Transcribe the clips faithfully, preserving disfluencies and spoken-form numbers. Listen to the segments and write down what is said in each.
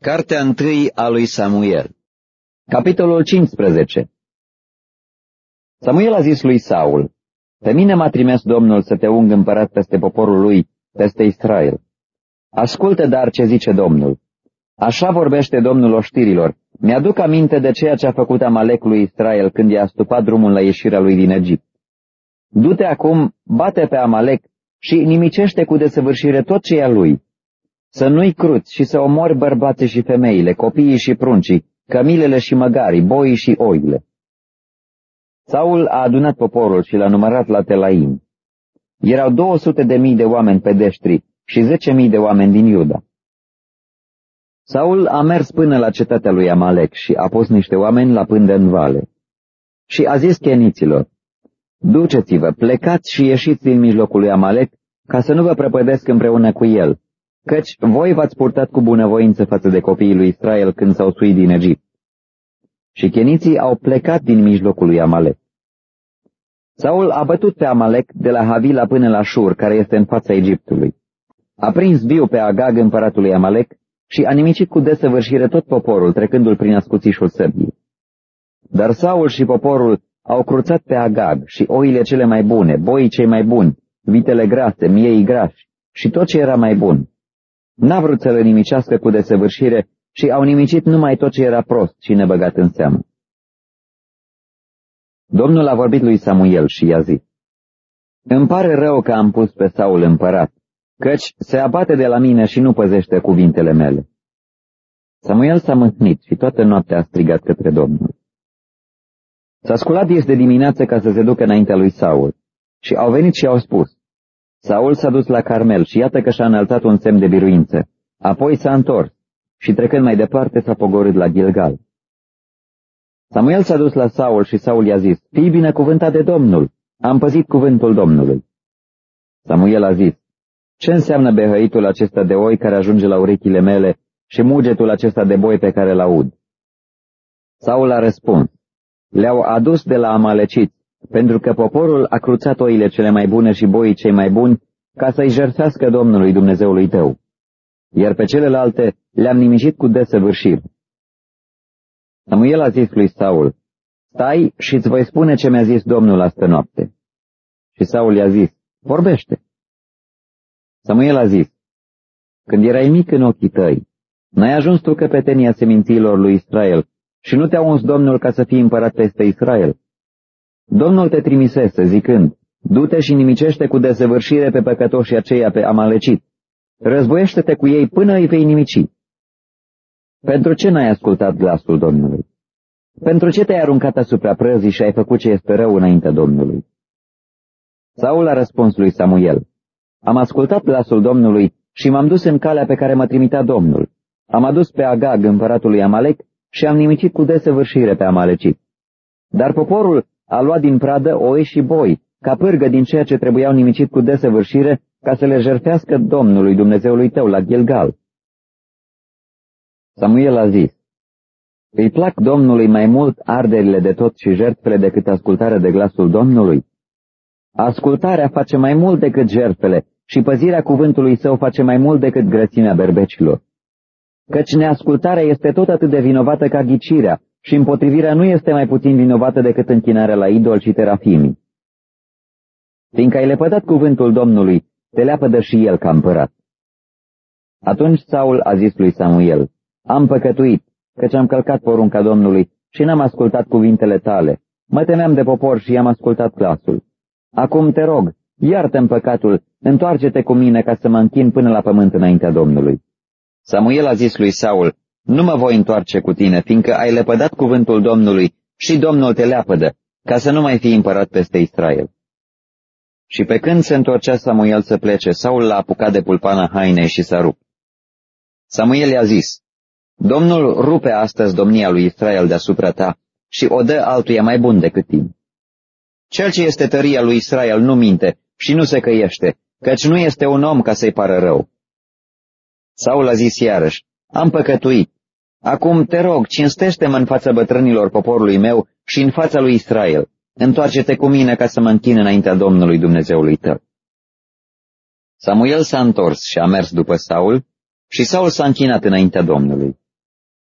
Cartea întâi a lui Samuel. Capitolul cincisprezece. Samuel a zis lui Saul: Pe mine m-a trimis Domnul să te ung împărat peste poporul lui, peste Israel. Ascultă dar ce zice Domnul. Așa vorbește Domnul oștirilor: Mi-aduc aminte de ceea ce a făcut Amalek lui Israel când i-a stupat drumul la ieșirea lui din Egipt. Du-te acum, bate pe Amalek și nimicește cu desăvârșire tot ce e a lui. Să nu-i cruți și să omori bărbații și femeile, copiii și pruncii, cămilele și măgarii, boii și oile. Saul a adunat poporul și l-a numărat la Telaim. Erau două sute de mii de oameni pedeștri și zece mii de oameni din Iuda. Saul a mers până la cetatea lui Amalek și a pus niște oameni la pândă în vale. Și a zis cheniților: Duceți-vă, plecați și ieșiți din mijlocul lui Amalek, ca să nu vă prăpădesc împreună cu el, căci voi v-ați purtat cu bunăvoință față de copiii lui Israel când s-au suit din Egipt. Și cheniții au plecat din mijlocul lui Amalek. Saul a bătut pe Amalek de la Havila până la Shur, care este în fața Egiptului. A prins viu pe Agag, împăratul lui Amalek, și a nimicit cu desăvârșire tot poporul, trecându-l prin ascuțișul săbii. Dar Saul și poporul au cruțat pe Agag și oile cele mai bune, boii cei mai buni, vitele grase, miei grași și tot ce era mai bun. N-a vrut să le nimicească cu desăvârșire și au nimicit numai tot ce era prost și nebăgat în seamă. Domnul a vorbit lui Samuel și i-a zis: Îmi pare rău că am pus pe Saul împărat, căci se abate de la mine și nu păzește cuvintele mele. Samuel s-a mâhnit și toată noaptea a strigat către Domnul. S-a sculat ies de dimineață ca să se ducă înaintea lui Saul și au venit și au spus: Saul s-a dus la Carmel și iată că și-a înălțat un semn de biruință. Apoi s-a întors și trecând mai departe s-a pogorât la Gilgal. Samuel s-a dus la Saul și Saul i-a zis: Fii binecuvântat de Domnul, am păzit cuvântul Domnului. Samuel a zis: Ce înseamnă behăitul acesta de oi care ajunge la urechile mele și mugetul acesta de boi pe care îl aud? Saul a răspuns: Le-au adus de la amaleciți, pentru că poporul a cruțat oile cele mai bune și boii cei mai buni, ca să-i jertfească Domnului Dumnezeului tău, iar pe celelalte le-am nimicit cu desăvârșire. Samuel a zis lui Saul: Stai și îți voi spune ce mi-a zis Domnul astă noapte. Și Saul i-a zis: Vorbește. Samuel a zis: Când erai mic în ochii tăi, n-ai ajuns tu căpetenia semințiilor lui Israel și nu te-a uns Domnul ca să fii împărat peste Israel? Domnul te trimisese, zicând: Du-te și nimicește cu desăvârșire pe păcătoșii aceia, pe amaleciți. Războiește-te cu ei până îi vei nimici. Pentru ce n-ai ascultat glasul Domnului? Pentru ce te-ai aruncat asupra prăzii și ai făcut ce este rău înaintea Domnului? Saul a răspuns lui Samuel: Am ascultat glasul Domnului și m-am dus în calea pe care mă trimitea Domnul. Am adus pe Agag, împăratul lui Amalek, și am nimicit cu desăvârșire pe amaleciți. Dar poporul a luat din pradă oi și boi, ca pârgă din ceea ce trebuiau nimicit cu desăvârșire, ca să le jertfească Domnului Dumnezeului tău la Gilgal. Samuel a zis: Îi plac Domnului mai mult arderile de tot și jertfele decât ascultarea de glasul Domnului? Ascultarea face mai mult decât jertfele și păzirea cuvântului său face mai mult decât grăsimea berbecilor. Căci neascultarea este tot atât de vinovată ca ghicirea și împotrivirea nu este mai puțin vinovată decât închinarea la idol și terafimii. Fiindcă ai lepădat cuvântul Domnului, te leapădă și el ca împărat. Atunci Saul a zis lui Samuel: Am păcătuit, căci am călcat porunca Domnului și n-am ascultat cuvintele tale. Mă temeam de popor și i-am ascultat glasul. Acum te rog, iartă-mi păcatul, întoarce-te cu mine ca să mă închin până la pământ înaintea Domnului. Samuel a zis lui Saul: Nu mă voi întoarce cu tine, fiindcă ai lepădat cuvântul Domnului și Domnul te leapădă, ca să nu mai fii împărat peste Israel. Și pe când se întorcea Samuel să plece, Saul l-a apucat de pulpana hainei și s-a rupt. Samuel i-a zis: Domnul rupe astăzi domnia lui Israel deasupra ta și o dă altuia mai bun decât tine. Cel ce este tăria lui Israel nu minte și nu se căiește, căci nu este un om ca să-i pară rău. Saul a zis iarăși: Am păcătuit. Acum te rog, cinstește-mă în fața bătrânilor poporului meu și în fața lui Israel. Întoarce-te cu mine ca să mă închin înaintea Domnului Dumnezeului tău. Samuel s-a întors și a mers după Saul și Saul s-a închinat înaintea Domnului.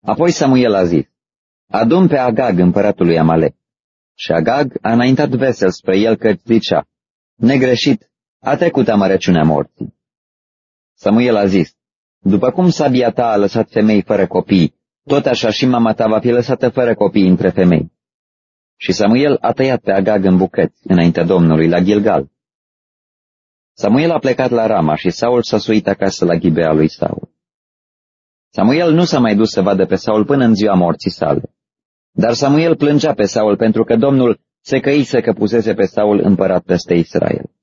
Apoi Samuel a zis, adu-mi pe Agag, împăratul lui Amalek. Și Agag a înaintat vesel spre el că zicea, negreșit, a trecut amărăciunea morții. Samuel a zis, după cum sabia ta a lăsat femei fără copii, tot așa și mama ta va fi lăsată fără copii între femei. Și Samuel a tăiat pe Agag în bucăți, înaintea Domnului, la Gilgal. Samuel a plecat la Rama și Saul s-a suit acasă la Ghibea lui Saul. Samuel nu s-a mai dus să vadă pe Saul până în ziua morții sale. Dar Samuel plângea pe Saul pentru că Domnul se căise că pusese pe Saul împărat peste Israel.